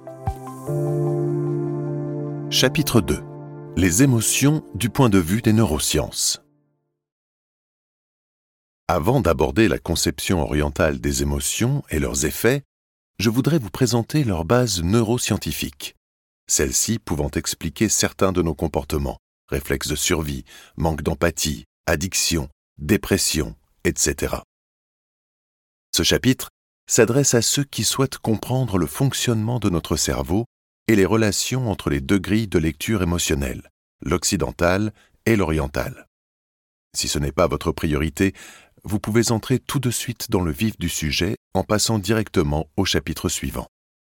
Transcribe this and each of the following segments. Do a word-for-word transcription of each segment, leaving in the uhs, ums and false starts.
Chapitre deux. Les émotions du point de vue des neurosciences. Avant d'aborder la conception orientale des émotions et leurs effets, je voudrais vous présenter leur base neuroscientifique, celles-ci pouvant expliquer certains de nos comportements, réflexes de survie, manque d'empathie, addiction, dépression, et cetera. Ce chapitre s'adresse à ceux qui souhaitent comprendre le fonctionnement de notre cerveau et les relations entre les deux grilles de lecture émotionnelle, l'occidentale et l'orientale. Si ce n'est pas votre priorité, vous pouvez entrer tout de suite dans le vif du sujet en passant directement au chapitre suivant.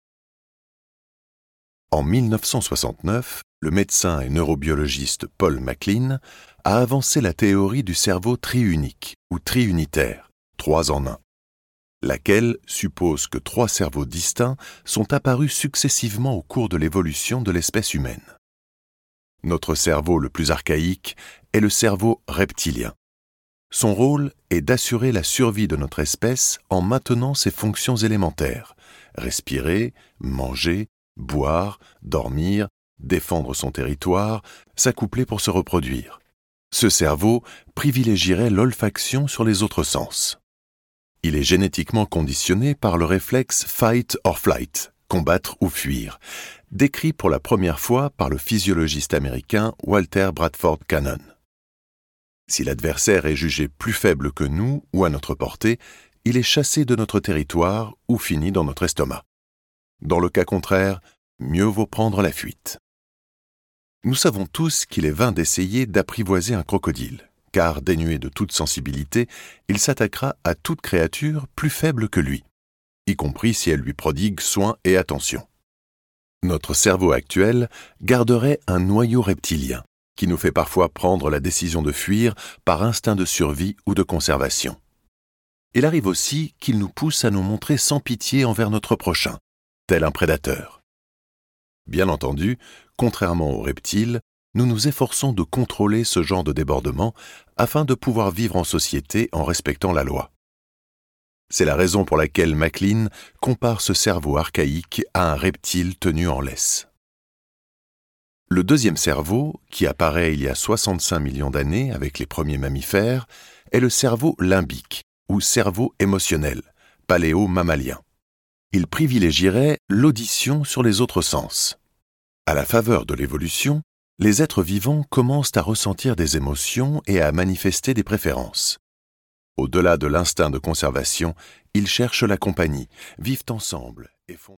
En mille neuf cent soixante-neuf, le médecin et neurobiologiste Paul MacLean a avancé la théorie du cerveau triunique ou triunitaire, trois en un, laquelle suppose que trois cerveaux distincts sont apparus successivement au cours de l'évolution de l'espèce humaine. Notre cerveau le plus archaïque est le cerveau reptilien. Son rôle est d'assurer la survie de notre espèce en maintenant ses fonctions élémentaires, respirer, manger, boire, dormir, défendre son territoire, s'accoupler pour se reproduire. Ce cerveau privilégierait l'olfaction sur les autres sens. Il est génétiquement conditionné par le réflexe fight or flight, combattre ou fuir, décrit pour la première fois par le physiologiste américain Walter Bradford Cannon. Si l'adversaire est jugé plus faible que nous ou à notre portée, il est chassé de notre territoire ou finit dans notre estomac. Dans le cas contraire, mieux vaut prendre la fuite. Nous savons tous qu'il est vain d'essayer d'apprivoiser un crocodile, car dénué de toute sensibilité, il s'attaquera à toute créature plus faible que lui, y compris si elle lui prodigue soin et attention. Notre cerveau actuel garderait un noyau reptilien, qui nous fait parfois prendre la décision de fuir par instinct de survie ou de conservation. Il arrive aussi qu'il nous pousse à nous montrer sans pitié envers notre prochain, tel un prédateur. Bien entendu, contrairement aux reptiles, nous nous efforçons de contrôler ce genre de débordement afin de pouvoir vivre en société en respectant la loi. C'est la raison pour laquelle MacLean compare ce cerveau archaïque à un reptile tenu en laisse. Le deuxième cerveau, qui apparaît il y a soixante-cinq millions d'années avec les premiers mammifères, est le cerveau limbique, ou cerveau émotionnel, paléo-mammalien. Il privilégierait l'audition sur les autres sens. À la faveur de l'évolution, les êtres vivants commencent à ressentir des émotions et à manifester des préférences. Au-delà de l'instinct de conservation, ils cherchent la compagnie, vivent ensemble et font